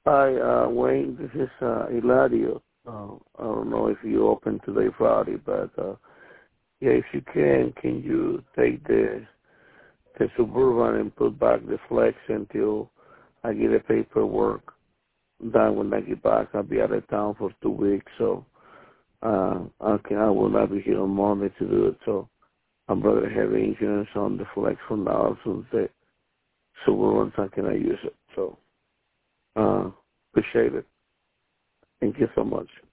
Hi, Wayne. This is Hilario. I don't know if you're open today, Friday, but yeah, if you can you take the Suburban and put back the Flex until I get the paperwork done when I get back? I'll be out of town for 2 weeks, so I will not be here on Monday to do it. So I'd rather have insurance on the Flex for now, so the Suburban so can I use it. So appreciate it. Thank you so much.